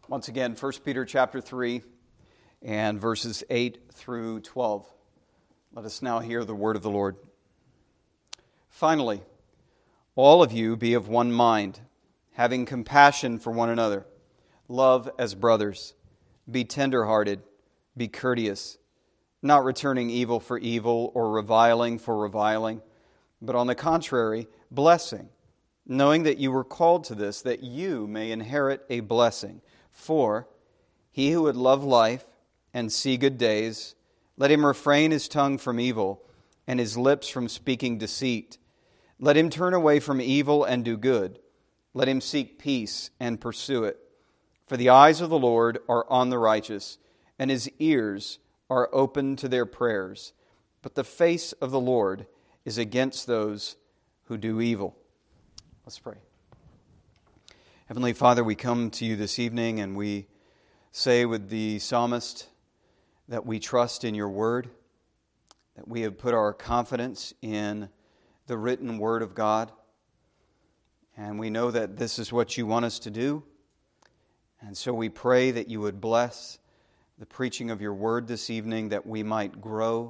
Once again, 1 Peter chapter 3 and verses 8 through 12. Let us now hear the word of the Lord. Finally, all of you be of one mind, having compassion for one another. Love as brothers. Be tender-hearted. Be courteous, not returning evil for evil or reviling for reviling, but on the contrary, blessing, knowing that you were called to this, that you may inherit a blessing. For he who would love life and see good days, let him refrain his tongue from evil and his lips from speaking deceit. Let him turn away from evil and do good. Let him seek peace and pursue it. For the eyes of the Lord are on the righteous, and his ears are open to their prayers. But the face of the Lord is against those who do evil. Let's pray. Heavenly Father, we come to you this evening and we say with the psalmist that we trust in your word, that we have put our confidence in the written word of God, and we know that this is what you want us to do. And so we pray that you would bless the preaching of your word this evening, that we might grow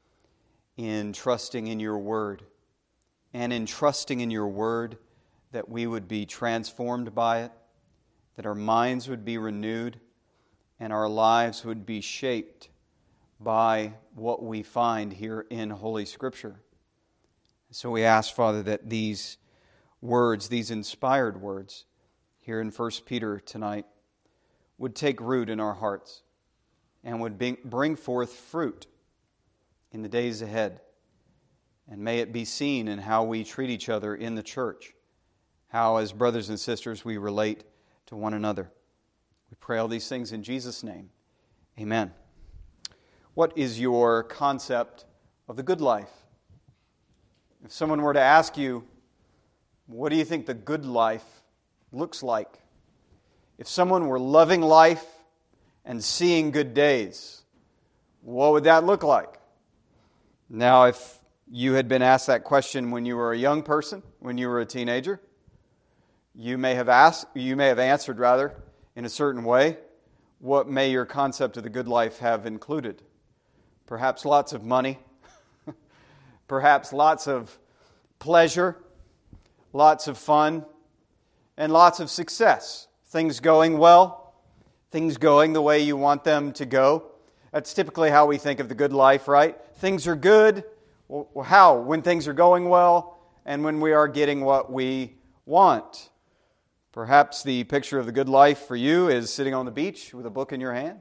in trusting in your word, and in trusting in your word that we would be transformed by it, that our minds would be renewed, and our lives would be shaped by what we find here in Holy Scripture. So we ask, Father, that these words, these inspired words here in 1 Peter tonight, would take root in our hearts and would bring forth fruit in the days ahead. And may it be seen in how we treat each other in the church, how as brothers and sisters we relate to one another. We pray all these things in Jesus' name. Amen. What is your concept of the good life? If someone were to ask you, what do you think the good life looks like? If someone were loving life and seeing good days, what would that look like? Now, if you had been asked that question when you were a young person, when you were a teenager, you may have answered in a certain way. What may your concept of the good life have included? Perhaps lots of money, perhaps lots of pleasure, lots of fun, and lots of success. Things going well, things going the way you want them to go. That's typically how we think of the good life, right? Things are good. Well, how? When things are going well and when we are getting what we want. Perhaps the picture of the good life for you is sitting on the beach with a book in your hand.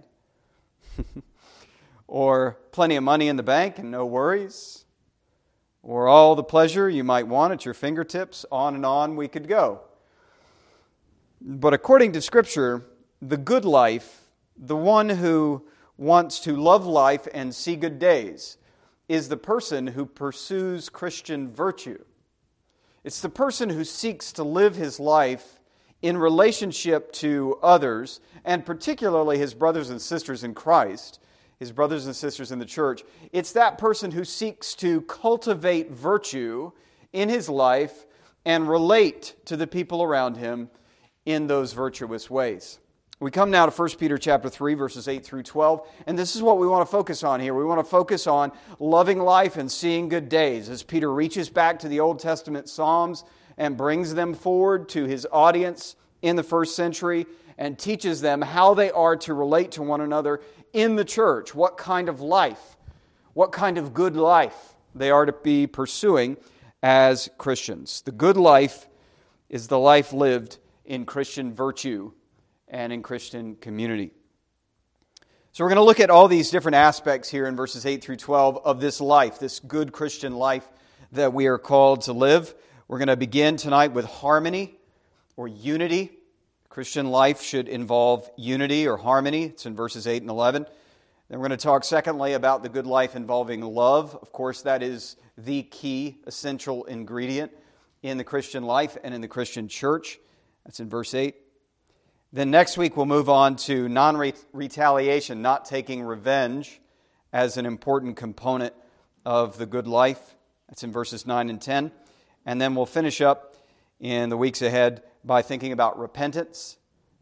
Or plenty of money in the bank and no worries. Or all the pleasure you might want at your fingertips. On and on we could go. But according to Scripture, the good life, the one who wants to love life and see good days, is the person who pursues Christian virtue. It's the person who seeks to live his life in relationship to others, and particularly his brothers and sisters in Christ, his brothers and sisters in the church. It's that person who seeks to cultivate virtue in his life and relate to the people around him in those virtuous ways. We come now to 1 Peter chapter 3, verses 8 through 12, and this is what we want to focus on here. We want to focus on loving life and seeing good days as Peter reaches back to the Old Testament Psalms and brings them forward to his audience in the first century and teaches them how they are to relate to one another in the church, what kind of life, what kind of good life they are to be pursuing as Christians. The good life is the life lived in Christian virtue and in Christian community. So we're going to look at all these different aspects here in verses 8 through 12 of this life, this good Christian life that we are called to live. We're going to begin tonight with harmony or unity. Christian life should involve unity or harmony. It's in verses 8 and 11. Then we're going to talk secondly about the good life involving love. Of course, that is the key, essential ingredient in the Christian life and in the Christian church. That's in verse 8. Then next week we'll move on to non-retaliation, not taking revenge as an important component of the good life. That's in verses 9 and 10. And then we'll finish up in the weeks ahead by thinking about repentance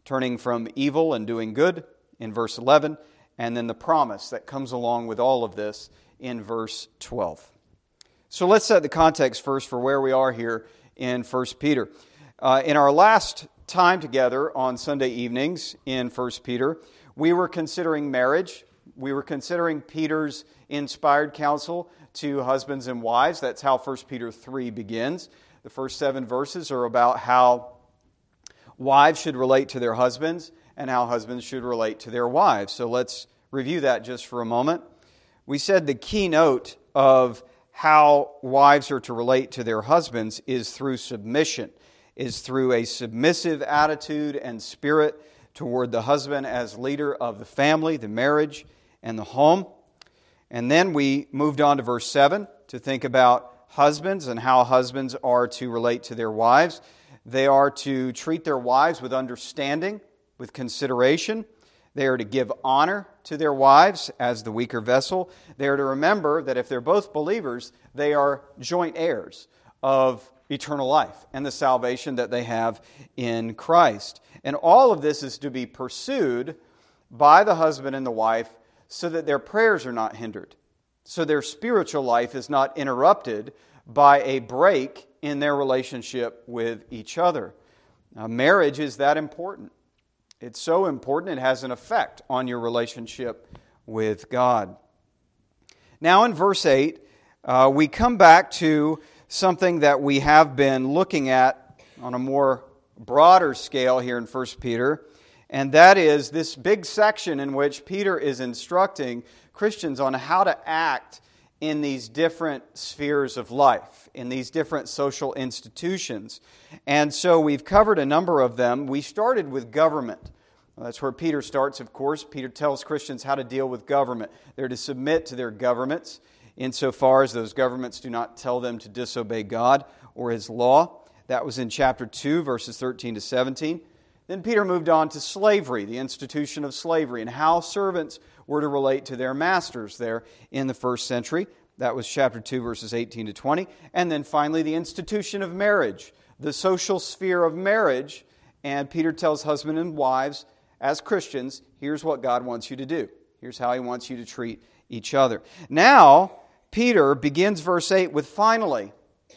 turning from evil and doing good in verse 11, and then the promise that comes along with all of this in verse 12. So let's set the context first for where we are here in 1 Peter. In our last time together on Sunday evenings in 1 Peter, we were considering marriage. We were considering Peter's inspired counsel to husbands and wives. That's how 1 Peter 3 begins. The first 7 verses are about how wives should relate to their husbands and how husbands should relate to their wives. So let's review that just for a moment. We said the keynote of how wives are to relate to their husbands is through submission, is through a submissive attitude and spirit toward the husband as leader of the family, the marriage, and the home. And then we moved on to verse 7 to think about husbands and how husbands are to relate to their wives. They are to treat their wives with understanding, with consideration. They are to give honor to their wives as the weaker vessel. They are to remember that if they're both believers, they are joint heirs of eternal life and the salvation that they have in Christ. And all of this is to be pursued by the husband and the wife so that their prayers are not hindered, so their spiritual life is not interrupted by a break in their relationship with each other. Now, marriage is that important. It's so important, it has an effect on your relationship with God. Now in verse 8, we come back to something that we have been looking at on a more broader scale here in 1 Peter, and that is this big section in which Peter is instructing Christians on how to act in these different spheres of life, in these different social institutions. And so we've covered a number of them. We started with government. Well, that's where Peter starts, of course. Peter tells Christians how to deal with government. They're to submit to their governments insofar as those governments do not tell them to disobey God or His law. That was in chapter 2, verses 13 to 17. Then Peter moved on to slavery, the institution of slavery, and how servants were to relate to their masters there in the first century. That was chapter 2, verses 18 to 20. And then finally, the institution of marriage, the social sphere of marriage. And Peter tells husbands and wives, as Christians, here's what God wants you to do. Here's how He wants you to treat each other. Now, Peter begins verse 8 with finally.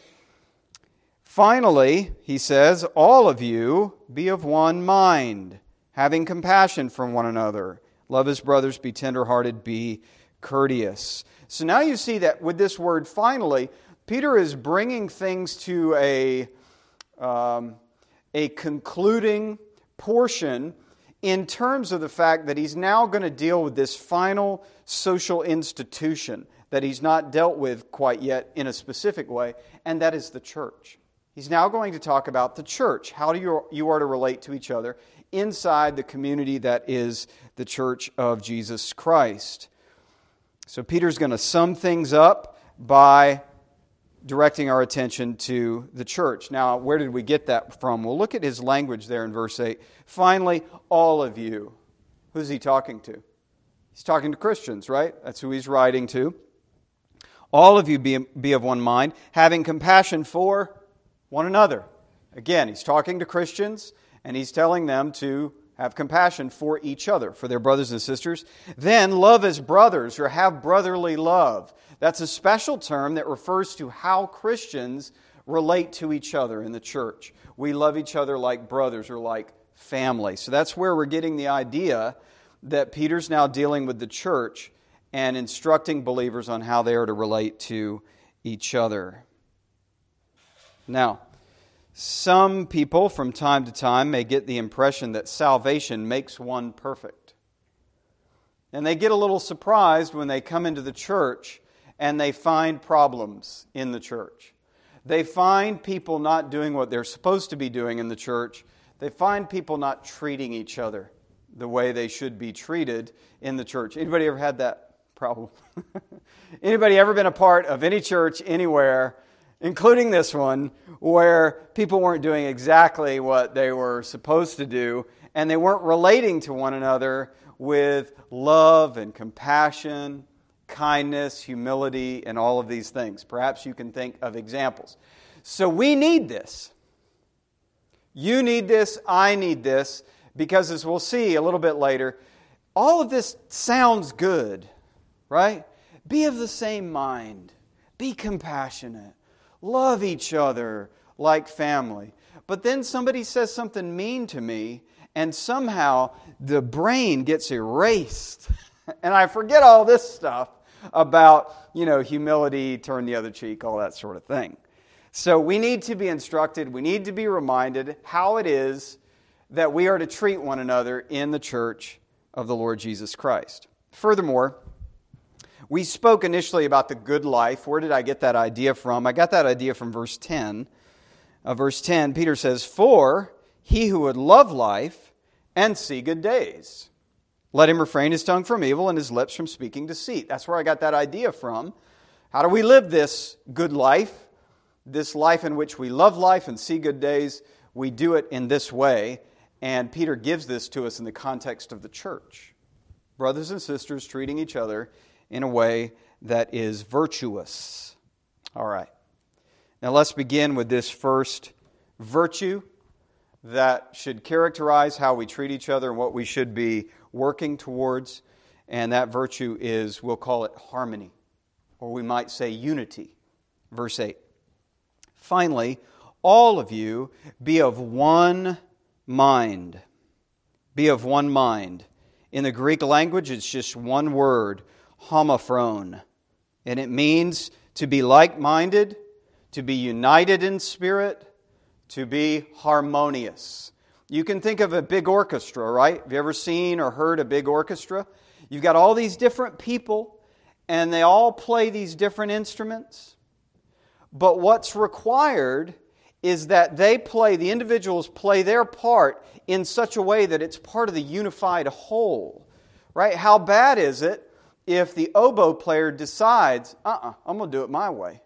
Finally, he says, all of you be of one mind, having compassion for one another. Love as brothers, be tenderhearted, be courteous. So now you see that with this word finally, Peter is bringing things to a concluding portion in terms of the fact that he's now going to deal with this final social institution that he's not dealt with quite yet in a specific way, and that is the church. He's now going to talk about the church, how you are to relate to each other inside the community that is the church of Jesus Christ. So Peter's going to sum things up by directing our attention to the church. Now, where did we get that from? Well, look at his language there in verse 8. Finally, all of you. Who's he talking to? He's talking to Christians, right? That's who he's writing to. All of you be of one mind, having compassion for one another. Again, he's talking to Christians, and he's telling them to have compassion for each other, for their brothers and sisters. Then love as brothers, or have brotherly love. That's a special term that refers to how Christians relate to each other in the church. We love each other like brothers or like family. So that's where we're getting the idea that Peter's now dealing with the church and instructing believers on how they are to relate to each other. Now, some people from time to time may get the impression that salvation makes one perfect. And they get a little surprised when they come into the church and they find problems in the church. They find people not doing what they're supposed to be doing in the church. They find people not treating each other the way they should be treated in the church. Anybody ever had that problem? Anybody ever been a part of any church anywhere, including this one, where people weren't doing exactly what they were supposed to do, and they weren't relating to one another with love and compassion, kindness, humility, and all of these things? Perhaps you can think of examples. So we need this. You need this, I need this, Because as we'll see a little bit later, all of this sounds good, right? Be of the same mind. Be compassionate. Love each other like family. But then somebody says something mean to me, and somehow the brain gets erased. And I forget all this stuff about, humility, turn the other cheek, all that sort of thing. So we need to be instructed, we need to be reminded how it is that we are to treat one another in the church of the Lord Jesus Christ. Furthermore, we spoke initially about the good life. Where did I get that idea from? I got that idea from verse 10. Verse 10, Peter says, "For he who would love life and see good days, let him refrain his tongue from evil and his lips from speaking deceit." That's where I got that idea from. How do we live this good life? This life in which we love life and see good days. We do it in this way. And Peter gives this to us in the context of the church. Brothers and sisters treating each other in a way that is virtuous. All right. Now let's begin with this first virtue that should characterize how we treat each other and what we should be working towards. And that virtue is, we'll call it harmony, or we might say unity. Verse 8. "Finally, all of you be of one mind." Be of one mind. In the Greek language, it's just one word, homophron. And it means to be like-minded, to be united in spirit, to be harmonious. You can think of a big orchestra, right? Have you ever seen or heard a big orchestra? You've got all these different people, and they all play these different instruments. But what's required is that the individuals play their part in such a way that it's part of the unified whole, right? How bad is it if the oboe player decides, I'm going to do it my way.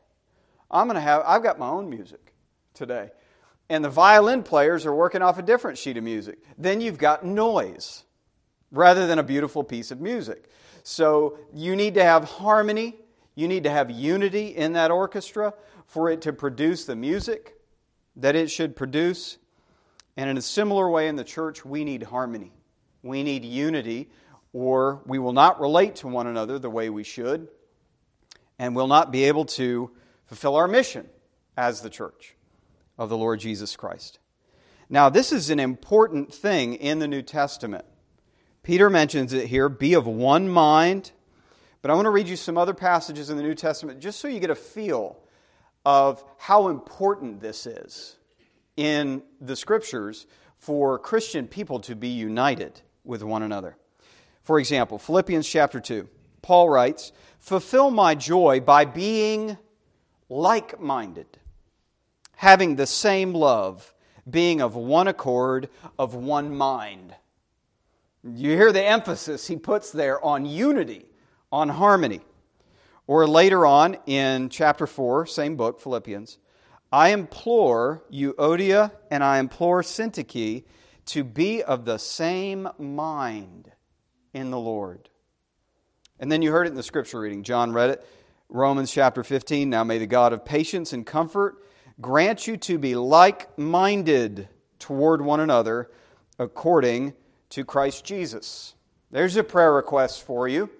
I've got my own music today. And the violin players are working off a different sheet of music. Then you've got noise rather than a beautiful piece of music. So you need to have harmony. You need to have unity in that orchestra for it to produce the music that it should produce. And in a similar way in the church, we need harmony. We need unity, or we will not relate to one another the way we should, and will not be able to fulfill our mission as the church of the Lord Jesus Christ. Now, this is an important thing in the New Testament. Peter mentions it here, be of one mind. But I want to read you some other passages in the New Testament just so you get a feel of how important this is in the Scriptures for Christian people to be united with one another. For example, Philippians chapter 2, Paul writes, "Fulfill my joy by being like-minded, having the same love, being of one accord, of one mind." You hear the emphasis he puts there on unity, on harmony. Or later on in chapter 4, same book, Philippians, "I implore Euodia and I implore Syntyche to be of the same mind in the Lord." And then you heard it in the scripture reading. John read it. Romans chapter 15, "Now may the God of patience and comfort grant you to be like-minded toward one another according to Christ Jesus." There's a prayer request for you.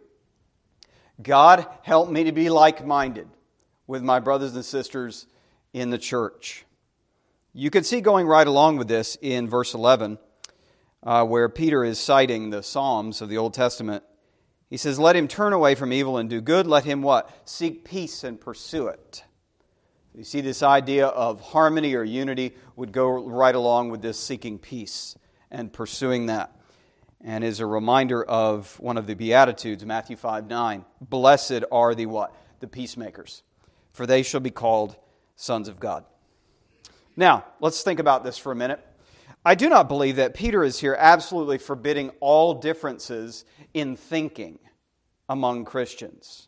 God, help me to be like-minded with my brothers and sisters in the church. You can see going right along with this in verse 11, where Peter is citing the Psalms of the Old Testament. He says, "Let him turn away from evil and do good. Let him" what? "Seek peace and pursue it." You see, this idea of harmony or unity would go right along with this seeking peace and pursuing that. And is a reminder of one of the Beatitudes, Matthew 5:9. "Blessed are the" what? "The peacemakers, for they shall be called sons of God." Now, let's think about this for a minute. I do not believe that Peter is here absolutely forbidding all differences in thinking among Christians.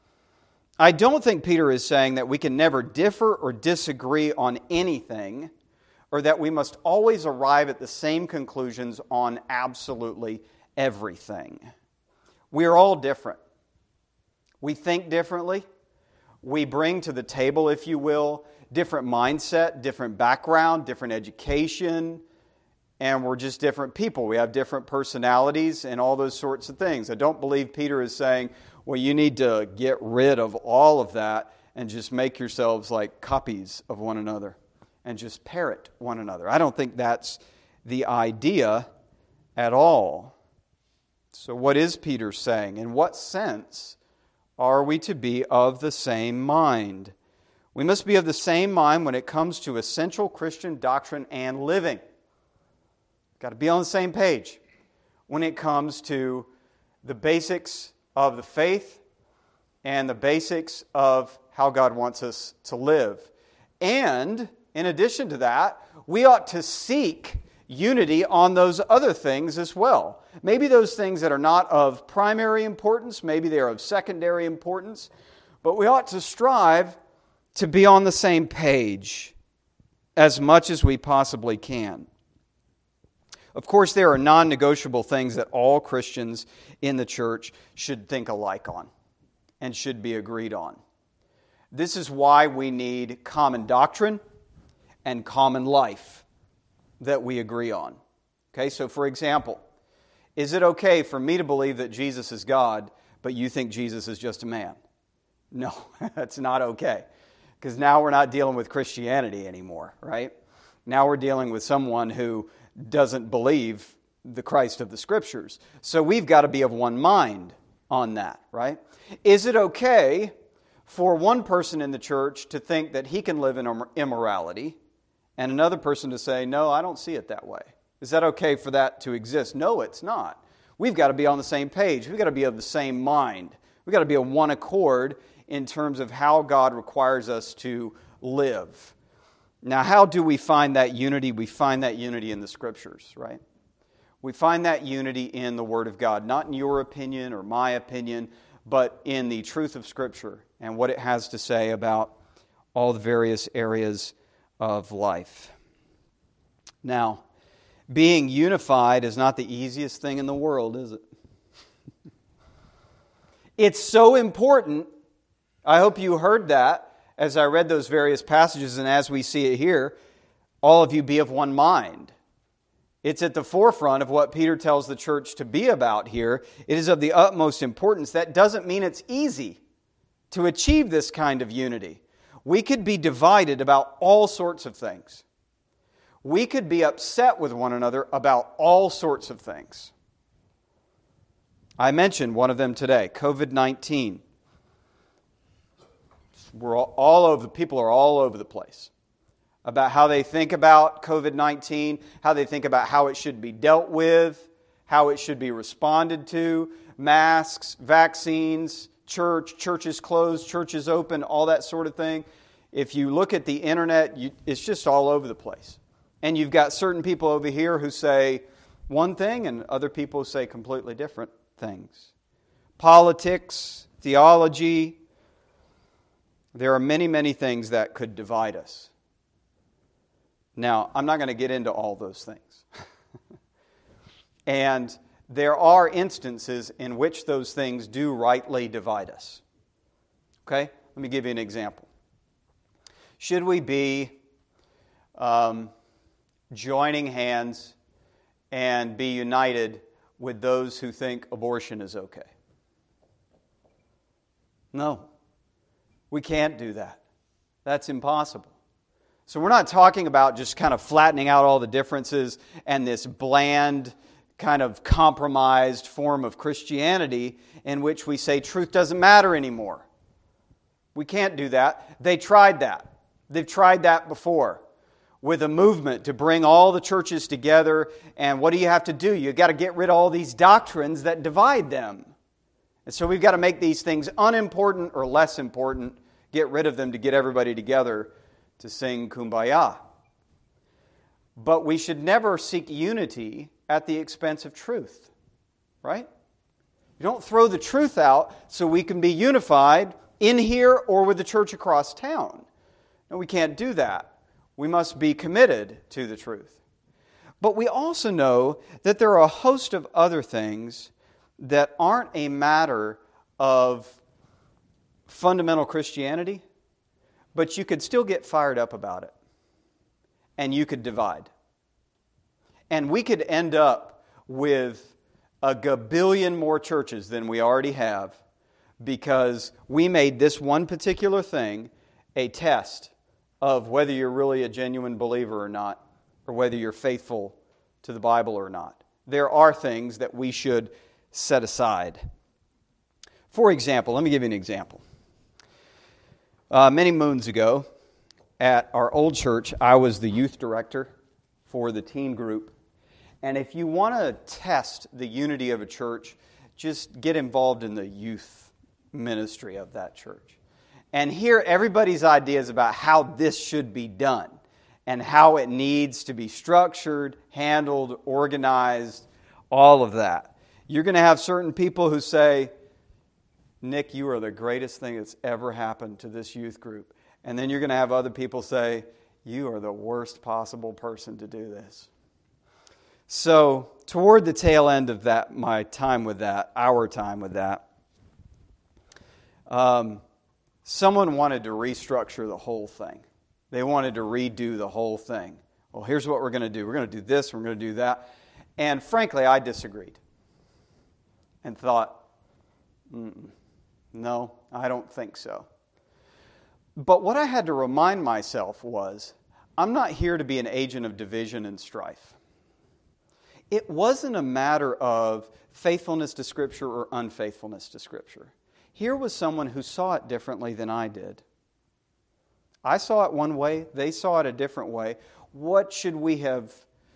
I don't think Peter is saying that we can never differ or disagree on anything, or that we must always arrive at the same conclusions on absolutely everything. We are all different. We think differently. We bring to the table, if you will, different mindset, different background, different education, and we're just different people. We have different personalities and all those sorts of things. I don't believe Peter is saying, well, you need to get rid of all of that and just make yourselves like copies of one another and just parrot one another. I don't think that's the idea at all. So what is Peter saying? In what sense are we to be of the same mind? We must be of the same mind when it comes to essential Christian doctrine and living. Got to be on the same page when it comes to the basics of the faith and the basics of how God wants us to live. And in addition to that, we ought to seek unity on those other things as well. Maybe those things that are not of primary importance, maybe they are of secondary importance, but we ought to strive to be on the same page as much as we possibly can. Of course, there are non-negotiable things that all Christians in the church should think alike on and should be agreed on. This is why we need common doctrine and common life that we agree on. Okay, so for example, is it okay for me to believe that Jesus is God, but you think Jesus is just a man? No, that's not okay. Because now we're not dealing with Christianity anymore, right? Now we're dealing with someone who doesn't believe the Christ of the Scriptures. So we've got to be of one mind on that, right? Is it okay for one person in the church to think that he can live in immorality and another person to say, no, I don't see it that way? Is that okay for that to exist? No, it's not. We've got to be on the same page. We've got to be of the same mind. We've got to be of one accord in terms of how God requires us to live. Now, how do we find that unity? We find that unity in the Scriptures, right? We find that unity in the Word of God, not in your opinion or my opinion, but in the truth of Scripture and what it has to say about all the various areas of life. Now, being unified is not the easiest thing in the world, is it? It's so important. I hope you heard that as I read those various passages, and as we see it here, all of you be of one mind. It's at the forefront of what Peter tells the church to be about here. It is of the utmost importance. That doesn't mean it's easy to achieve this kind of unity. We could be divided about all sorts of things. We could be upset with one another about all sorts of things. I mentioned one of them today, COVID-19. People are all over the place about how they think about COVID-19, how they think about how it should be dealt with, how it should be responded to, masks, vaccines, churches closed, churches open, all that sort of thing. If you look at the internet, it's just all over the place. And you've got certain people over here who say one thing and other people say completely different things. Politics, theology. There are many, many things that could divide us. Now, I'm not going to get into all those things. And there are instances in which those things do rightly divide us. Okay? Let me give you an example. Should we be joining hands and be united with those who think abortion is okay? No. We can't do that. That's impossible. So we're not talking about just kind of flattening out all the differences and this bland, kind of compromised form of Christianity in which we say truth doesn't matter anymore. We can't do that. They tried that. They've tried that before with a movement to bring all the churches together. And what do you have to do? You've got to get rid of all these doctrines that divide them. And so we've got to make these things unimportant or less important, get rid of them to get everybody together to sing Kumbaya. But we should never seek unity at the expense of truth, right? You don't throw the truth out so we can be unified in here or with the church across town. No, we can't do that. We must be committed to the truth. But we also know that there are a host of other things that aren't a matter of fundamental Christianity, but you could still get fired up about it. And you could divide. And we could end up with a gabillion more churches than we already have because we made this one particular thing a test of whether you're really a genuine believer or not, or whether you're faithful to the Bible or not. There are things that we should set aside. For example, let me give you an example. Many moons ago, at our old church, I was the youth director for the teen group. And if you want to test the unity of a church, just get involved in the youth ministry of that church. And hear everybody's ideas about how this should be done and how it needs to be structured, handled, organized, all of that. You're going to have certain people who say, Nick, you are the greatest thing that's ever happened to this youth group. And then you're going to have other people say, you are the worst possible person to do this. So, toward the tail end of that, our time with that, someone wanted to restructure the whole thing. They wanted to redo the whole thing. Well, here's what we're going to do. We're going to do this, we're going to do that. And frankly, I disagreed. And thought, no, I don't think so. But what I had to remind myself was, I'm not here to be an agent of division and strife. It wasn't a matter of faithfulness to Scripture or unfaithfulness to Scripture. Here was someone who saw it differently than I did. I saw it one way, they saw it a different way. What should we have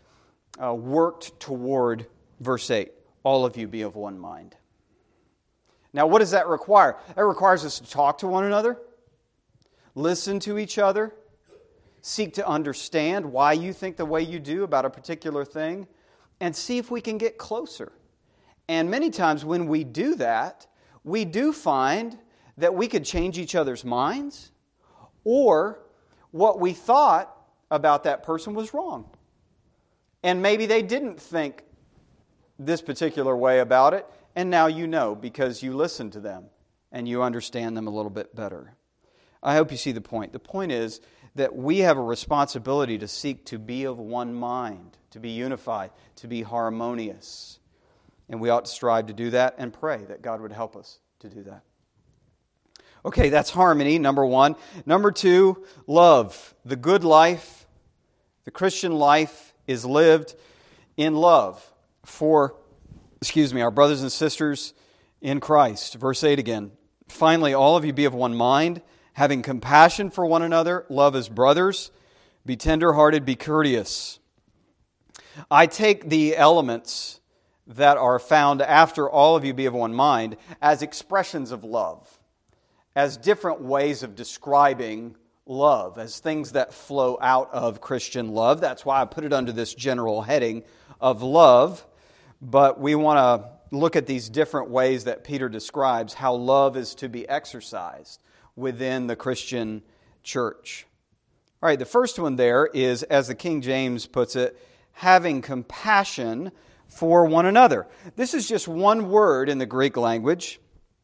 worked toward? Verse 8, all of you be of one mind. Now, what does that require? That requires us to talk to one another, listen to each other, seek to understand why you think the way you do about a particular thing, and see if we can get closer. And many times when we do that, we do find that we could change each other's minds, or what we thought about that person was wrong. And maybe they didn't think this particular way about it, and now you know because you listen to them and you understand them a little bit better. I hope you see the point. The point is that we have a responsibility to seek to be of one mind, to be unified, to be harmonious. And we ought to strive to do that and pray that God would help us to do that. Okay, that's harmony, number one. Number two, love. The good life, the Christian life is lived in love for, our brothers and sisters in Christ. Verse 8 again. Finally, all of you be of one mind, having compassion for one another, love as brothers, be tender-hearted, be courteous. I take the elements that are found after all of you be of one mind as expressions of love, as different ways of describing love, as things that flow out of Christian love. That's why I put it under this general heading of love. But we want to look at these different ways that Peter describes how love is to be exercised within the Christian church. All right, the first one there is, as the King James puts it, having compassion for one another. This is just one word in the Greek language.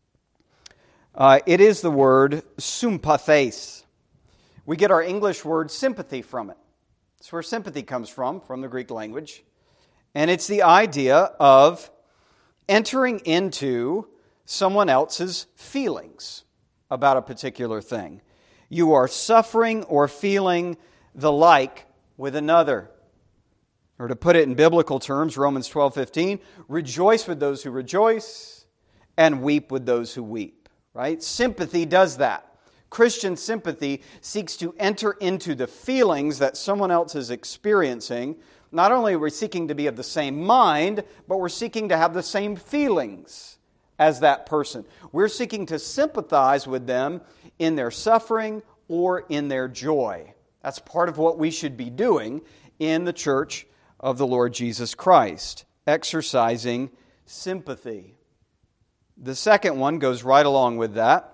It is the word sympathes. We get our English word sympathy from it. That's where sympathy comes from the Greek language. And it's the idea of entering into someone else's feelings about a particular thing. You are suffering or feeling the like with another. Or to put it in biblical terms, Romans 12:15, rejoice with those who rejoice and weep with those who weep. Right? Sympathy does that. Christian sympathy seeks to enter into the feelings that someone else is experiencing. Not only are we seeking to be of the same mind, but we're seeking to have the same feelings as that person. We're seeking to sympathize with them in their suffering or in their joy. That's part of what we should be doing in the church of the Lord Jesus Christ, exercising sympathy. The second one goes right along with that.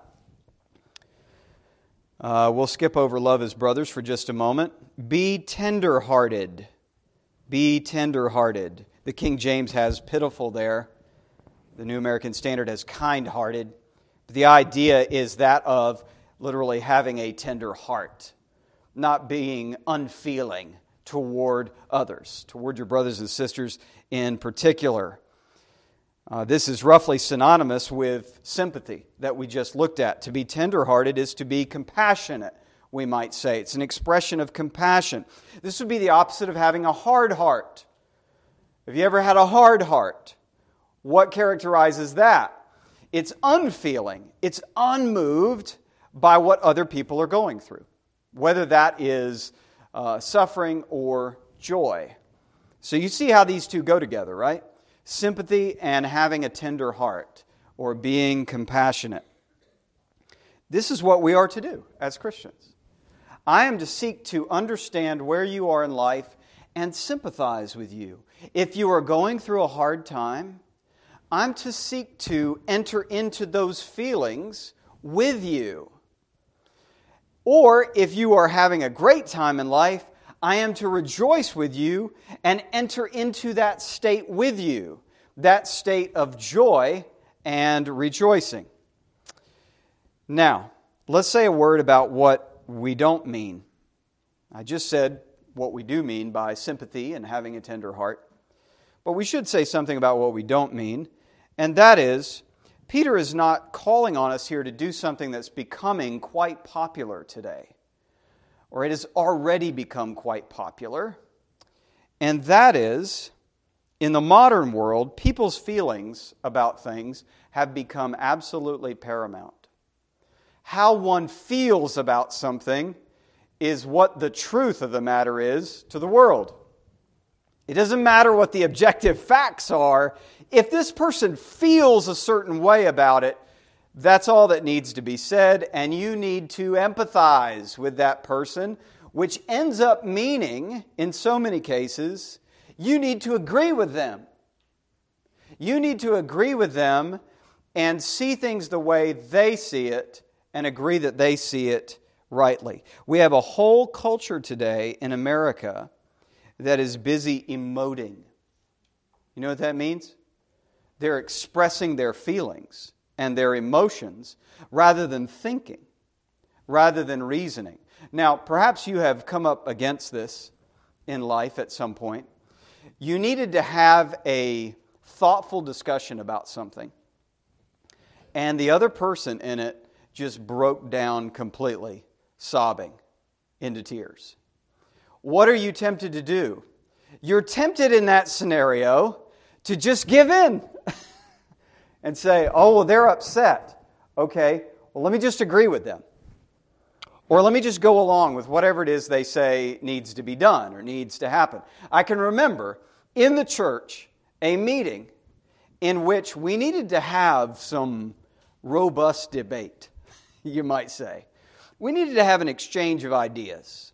We'll skip over love as brothers for just a moment. Be tender-hearted. Be tender-hearted. The King James has pitiful there. The New American Standard has kind-hearted. The idea is that of literally having a tender heart, not being unfeeling, toward others, toward your brothers and sisters in particular. This is roughly synonymous with sympathy that we just looked at. To be tenderhearted is to be compassionate, we might say. It's an expression of compassion. This would be the opposite of having a hard heart. Have you ever had a hard heart? What characterizes that? It's unfeeling. It's unmoved by what other people are going through, whether that is suffering or joy. So you see how these two go together, right? Sympathy and having a tender heart, or being compassionate. This is what we are to do as Christians. I am to seek to understand where you are in life and sympathize with you. If you are going through a hard time, I'm to seek to enter into those feelings with you. Or if you are having a great time in life, I am to rejoice with you and enter into that state with you, that state of joy and rejoicing. Now, let's say a word about what we don't mean. I just said what we do mean by sympathy and having a tender heart. But we should say something about what we don't mean, and that is, Peter is not calling on us here to do something that's becoming quite popular today, or it has already become quite popular, and that is, in the modern world, people's feelings about things have become absolutely paramount. How one feels about something is what the truth of the matter is to the world. It doesn't matter what the objective facts are. If this person feels a certain way about it, that's all that needs to be said, and you need to empathize with that person, which ends up meaning, in so many cases, you need to agree with them. You need to agree with them and see things the way they see it and agree that they see it rightly. We have a whole culture today in America that is busy emoting. You know what that means? They're expressing their feelings and their emotions rather than thinking, rather than reasoning. Now, perhaps you have come up against this in life at some point. You needed to have a thoughtful discussion about something, and the other person in it just broke down completely, sobbing into tears. What are you tempted to do? You're tempted in that scenario to just give in and say, oh, well, they're upset. Okay, well, let me just agree with them. Or let me just go along with whatever it is they say needs to be done or needs to happen. I can remember in the church a meeting in which we needed to have some robust debate, you might say. We needed to have an exchange of ideas.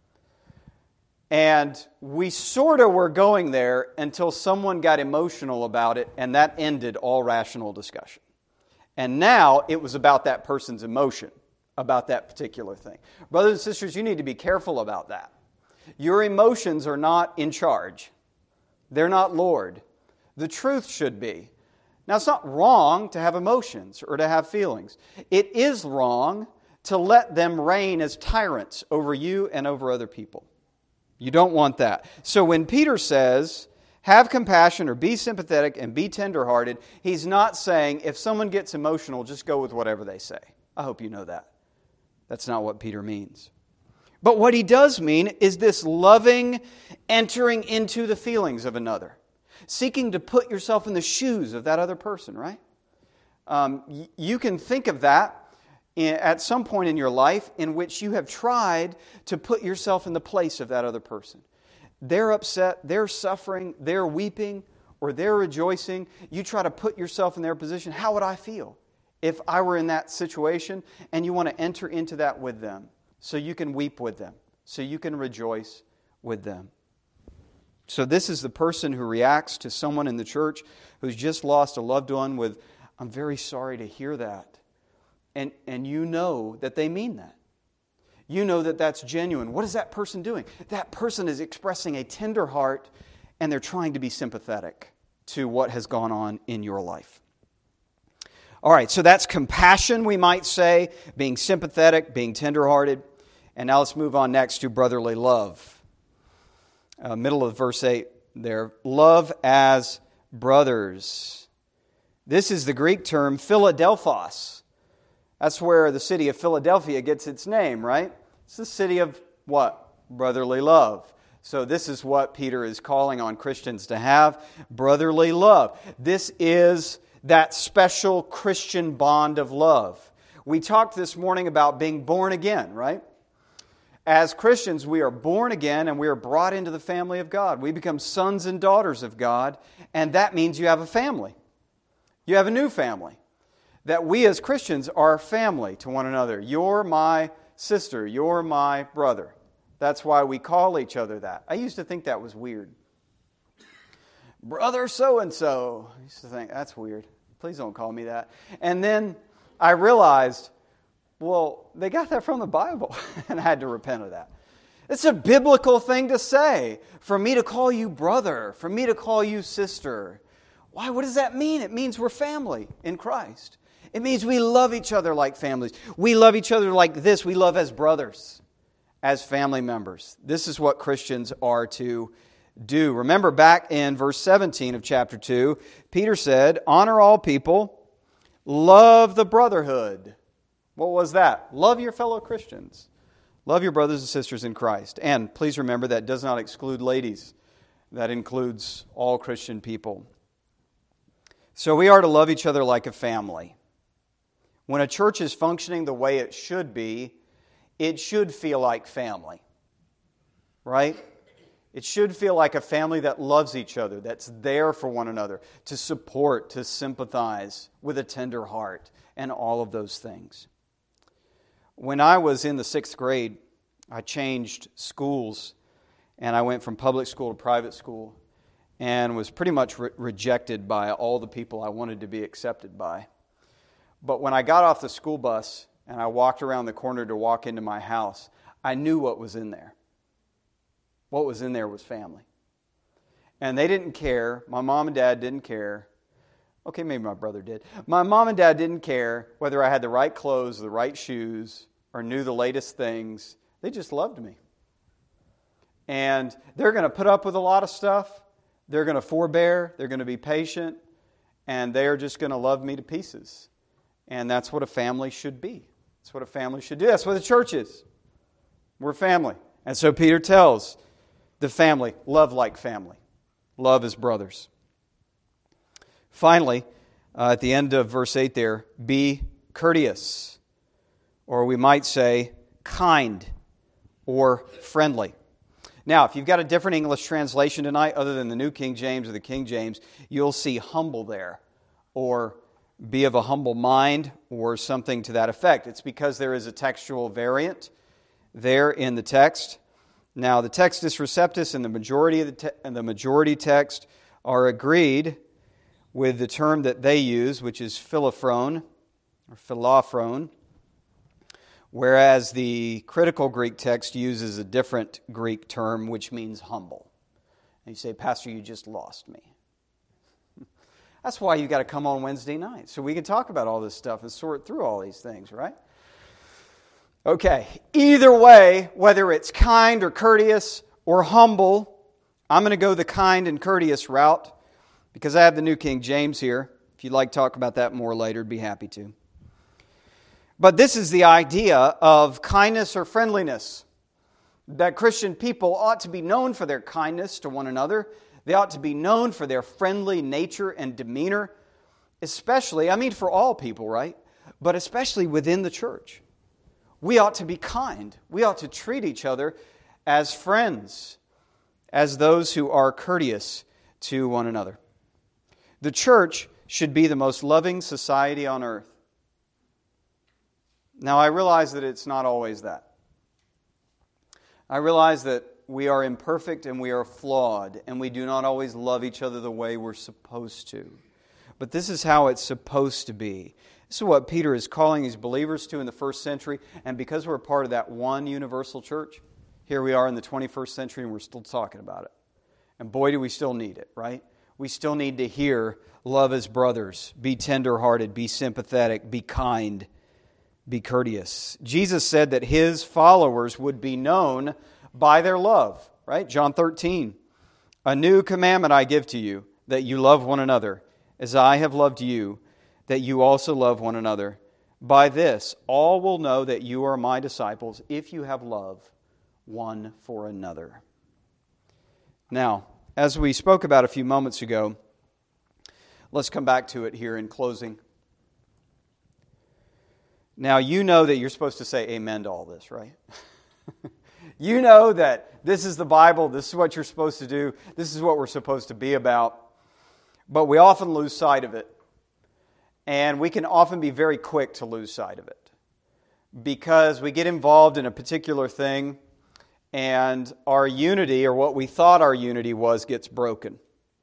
And we sort of were going there until someone got emotional about it, and that ended all rational discussion. And now it was about that person's emotion, about that particular thing. Brothers and sisters, you need to be careful about that. Your emotions are not in charge. They're not Lord. The truth should be. Now, it's not wrong to have emotions or to have feelings. It is wrong to let them reign as tyrants over you and over other people. You don't want that. So when Peter says, have compassion or be sympathetic and be tenderhearted, he's not saying if someone gets emotional, just go with whatever they say. I hope you know that. That's not what Peter means. But what he does mean is this loving entering into the feelings of another, seeking to put yourself in the shoes of that other person, right? You can think of that at some point in your life in which you have tried to put yourself in the place of that other person. They're upset, they're suffering, they're weeping, or they're rejoicing. You try to put yourself in their position. How would I feel if I were in that situation? And you want to enter into that with them so you can weep with them, so you can rejoice with them. So this is the person who reacts to someone in the church who's just lost a loved one with, I'm very sorry to hear that. And you know that they mean that. You know that that's genuine. What is that person doing? That person is expressing a tender heart, and they're trying to be sympathetic to what has gone on in your life. All right, so that's compassion, we might say, being sympathetic, being tenderhearted. And now let's move on next to brotherly love. middle of verse 8 there. Love as brothers. This is the Greek term Philadelphos. That's where the city of Philadelphia gets its name, right? It's the city of what? Brotherly love. So this is what Peter is calling on Christians to have, brotherly love. This is that special Christian bond of love. We talked this morning about being born again, right? As Christians, we are born again and we are brought into the family of God. We become sons and daughters of God, and that means you have a family. You have a new family. That we as Christians are family to one another. You're my sister. You're my brother. That's why we call each other that. I used to think that was weird. Brother so-and-so. I used to think, that's weird. Please don't call me that. And then I realized, well, they got that from the Bible. And I had to repent of that. It's a biblical thing to say. For me to call you brother. For me to call you sister. Why? What does that mean? It means we're family in Christ. It means we love each other like families. We love each other like this. We love as brothers, as family members. This is what Christians are to do. Remember back in verse 17 of chapter 2, Peter said, honor all people, love the brotherhood. What was that? Love your fellow Christians. Love your brothers and sisters in Christ. And please remember that does not exclude ladies. That includes all Christian people. So we are to love each other like a family. When a church is functioning the way it should be, it should feel like family, right? It should feel like a family that loves each other, that's there for one another, to support, to sympathize with a tender heart, and all of those things. When I was in the 6th grade, I changed schools, and I went from public school to private school, and was pretty much rejected by all the people I wanted to be accepted by. But when I got off the school bus and I walked around the corner to walk into my house, I knew what was in there. What was in there was family. And they didn't care. My mom and dad didn't care. Okay, maybe my brother did. My mom and dad didn't care whether I had the right clothes, the right shoes, or knew the latest things. They just loved me. And they're going to put up with a lot of stuff. They're going to forbear. They're going to be patient. And they're just going to love me to pieces. And that's what a family should be. That's what a family should do. That's what the church is. We're family. And so Peter tells the family, love like family. Love as brothers. Finally, at the end of verse 8 there, be courteous. Or we might say kind or friendly. Now, if you've got a different English translation tonight, other than the New King James or the King James, you'll see humble there. Or be of a humble mind, or something to that effect. It's because there is a textual variant there in the text. Now, the Textus Receptus and the majority of the majority text are agreed with the term that they use, which is philophron or philophron, whereas the critical Greek text uses a different Greek term, which means humble. And you say, Pastor, you just lost me. That's why you got to come on Wednesday night, so we can talk about all this stuff and sort through all these things, right? Okay, either way, whether it's kind or courteous or humble, I'm going to go the kind and courteous route because I have the New King James here. If you'd like to talk about that more later, I'd be happy to. But this is the idea of kindness or friendliness, that Christian people ought to be known for their kindness to one another. They ought to be known for their friendly nature and demeanor, especially, for all people, right? But especially within the church. We ought to be kind. We ought to treat each other as friends, as those who are courteous to one another. The church should be the most loving society on earth. Now, I realize that it's not always that. I realize that we are imperfect and we are flawed, and we do not always love each other the way we're supposed to. But this is how it's supposed to be. This is what Peter is calling his believers to in the first century, and because we're a part of that one universal church, here we are in the 21st century and we're still talking about it. And boy, do we still need it, right? We still need to hear love as brothers, be tender-hearted, be sympathetic, be kind, be courteous. Jesus said that His followers would be known by their love. right? John 13. A new commandment I give to you, that you love one another, as I have loved you, that you also love one another. By this, all will know that you are my disciples, if you have love one for another. Now, as we spoke about a few moments ago, let's come back to it here in closing. Now, you know that you're supposed to say amen to all this, right? You know that this is the Bible, this is what you're supposed to do, this is what we're supposed to be about. But we often lose sight of it. And we can often be very quick to lose sight of it. Because we get involved in a particular thing, and our unity, or what we thought our unity was, gets broken.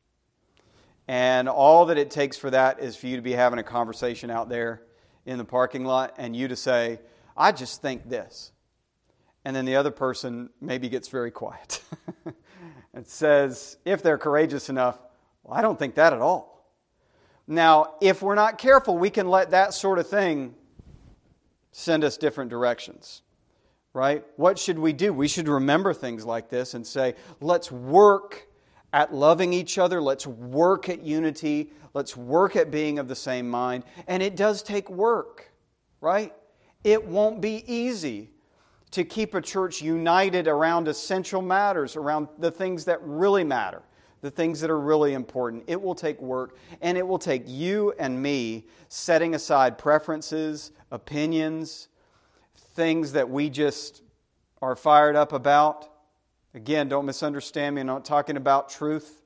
And all that it takes for that is for you to be having a conversation out there in the parking lot, and you to say, I just think this. And then the other person maybe gets very quiet and says, if they're courageous enough, well, I don't think that at all. Now, if we're not careful, we can let that sort of thing send us different directions, right? What should we do? We should remember things like this and say, let's work at loving each other. Let's work at unity. Let's work at being of the same mind. And it does take work, right? It won't be easy to keep a church united around essential matters, around the things that really matter, the things that are really important. It will take work, and it will take you and me setting aside preferences, opinions, things that we just are fired up about. Again, don't misunderstand me, I'm not talking about truth.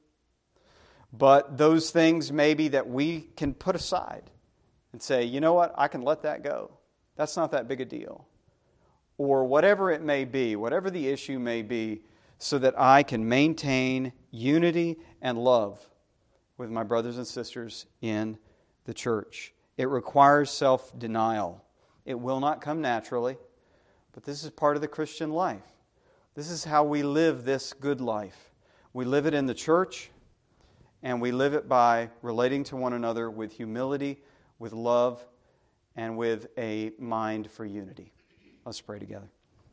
But those things maybe that we can put aside and say, you know what, I can let that go. That's not that big a deal. Or whatever it may be, whatever the issue may be, so that I can maintain unity and love with my brothers and sisters in the church. It requires self-denial. It will not come naturally, but this is part of the Christian life. This is how we live this good life. We live it in the church, and we live it by relating to one another with humility, with love, and with a mind for unity. Let's pray together.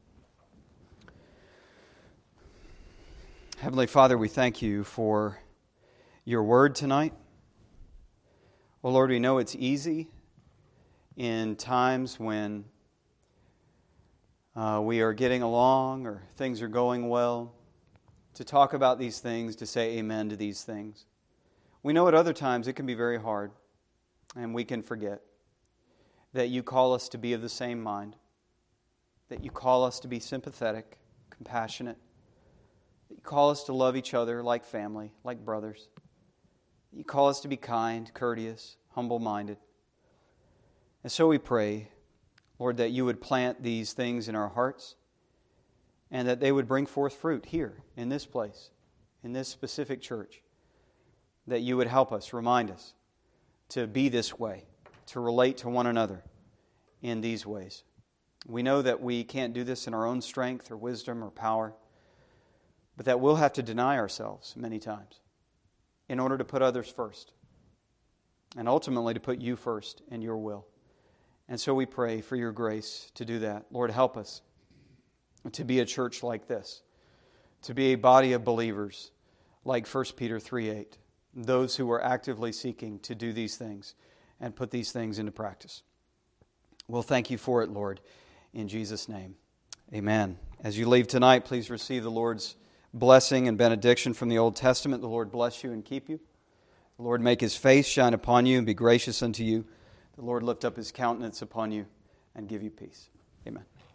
Heavenly Father, we thank you for your word tonight. Oh Lord, we know it's easy in times when we are getting along or things are going well to talk about these things, to say amen to these things. We know at other times it can be very hard, and we can forget that you call us to be of the same mind, that you call us to be sympathetic, compassionate, that you call us to love each other like family, like brothers. You call us to be kind, courteous, humble-minded. And so we pray, Lord, that you would plant these things in our hearts and that they would bring forth fruit here in this place, in this specific church. That you would help us, remind us to be this way, to relate to one another in these ways. We know that we can't do this in our own strength or wisdom or power, but that we'll have to deny ourselves many times in order to put others first and ultimately to put you first in your will. And so we pray for your grace to do that. Lord, help us to be a church like this, to be a body of believers like 1 Peter 3:8, those who are actively seeking to do these things and put these things into practice. We'll thank you for it, Lord, in Jesus' name. Amen. As you leave tonight, please receive the Lord's blessing and benediction from the Old Testament. The Lord bless you and keep you. The Lord make His face shine upon you and be gracious unto you. The Lord lift up His countenance upon you and give you peace. Amen.